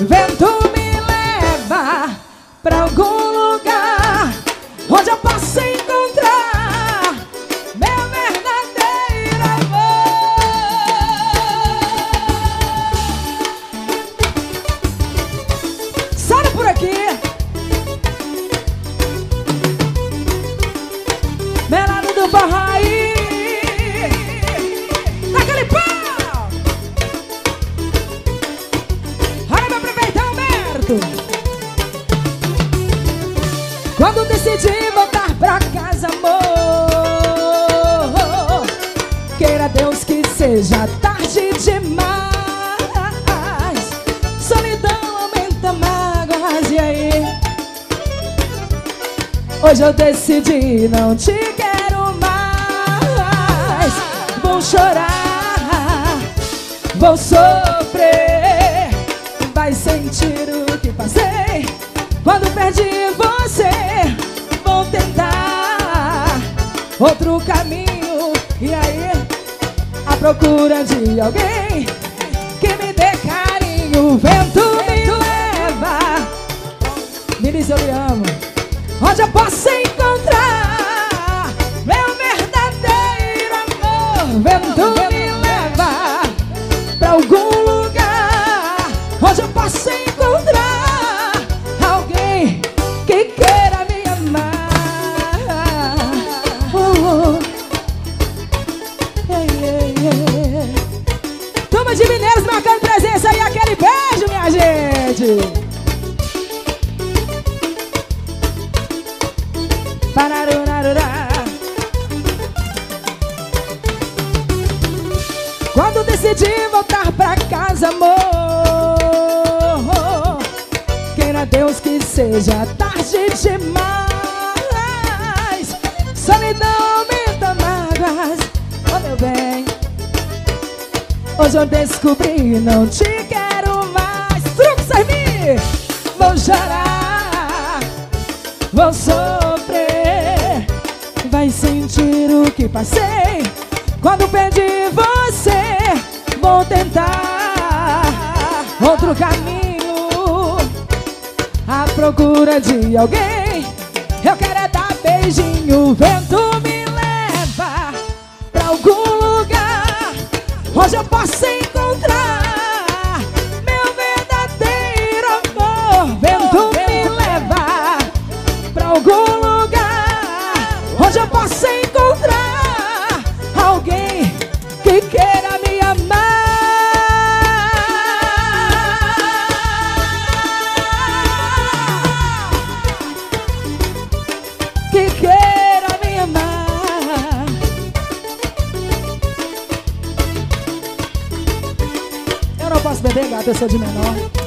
Vento me leva pra algum lugar onde eu possa encontrar meu verdadeiro amor. Sai por aqui, Melado do Barraí, naquele pau. Olha meu prefeito Alberto. Quando decidi voltar pra casa, amor, queira Deus que seja tarde demais. Solidão aumenta mágoas, e aí? Hoje eu decidi, não te quero mais. Vou chorar, vou sofrer, vai sentir o que passei quando perdi você. Vou tentar outro caminho, e aí? À procura de alguém que me dê carinho. Vento me leva, me diz eu lhe amo, onde eu posso encontrar meu verdadeiro amor. Vento me leva pra algum lugar onde eu posso encontrar alguém que queira me amar. Turma de mineiros marcando presença aí, aquele beijo, minha gente. Pararurarurá. Quando decidi voltar pra casa, amor, queira Deus que seja tarde demais. Solidão aumenta mágoas, oh meu bem. Hoje eu descobri, não te quero mais. Truque, Sarmi! Vou chorar, vou sofrer, vai sentir o que passei quando perdi você. Vou tentar outro caminho, à procura de alguém. Eu quero é dar beijinho. Vento me leva pra algum lugar onde eu possa encontrar meu verdadeiro amor. Vento me leva pra algum lugar onde eu possa encontrar alguém que queira me amar. Que queira me amar. Eu não posso beber, gata, eu sou de menor.